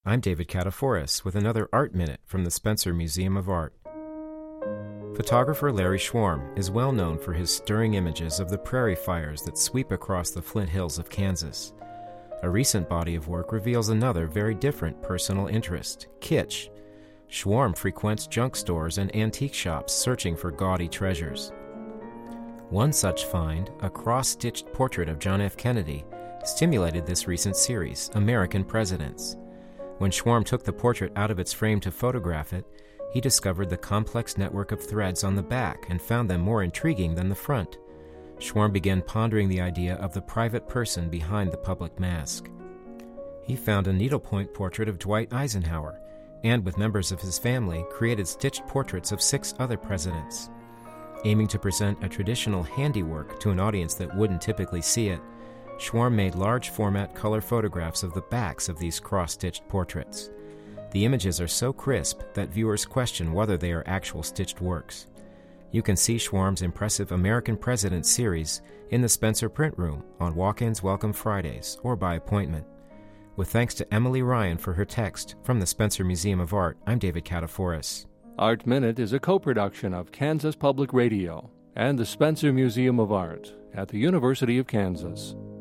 I'm David Kataforis with another Art Minute from the Spencer Museum of Art. Photographer Larry Schwarm is well known for his stirring images of the prairie fires that sweep across the Flint Hills of Kansas. A recent body of work reveals another very different personal interest, kitsch. Schwarm frequents junk stores and antique shops searching for gaudy treasures. One such find, a cross-stitched portrait of John F. Kennedy, stimulated this recent series, American Presidents. When Schwarm took the portrait out of its frame to photograph it, he discovered the complex network of threads on the back and found them more intriguing than the front. Schwarm began pondering the idea of the private person behind the public mask. He found a needlepoint portrait of Dwight Eisenhower, and with members of his family, created stitched portraits of 6 other presidents. Aiming to present a traditional handiwork to an audience that wouldn't typically see it, Schwarm made large-format color photographs of the backs of these cross-stitched portraits. The images are so crisp that viewers question whether they are actual stitched works. You can see Schwarm's impressive American President series in the Spencer Print Room on Walk-ins Welcome Fridays or by appointment. With thanks to Emily Ryan for her text from the Spencer Museum of Art, I'm David Kataforis. Art Minute is a co-production of Kansas Public Radio and the Spencer Museum of Art at the University of Kansas.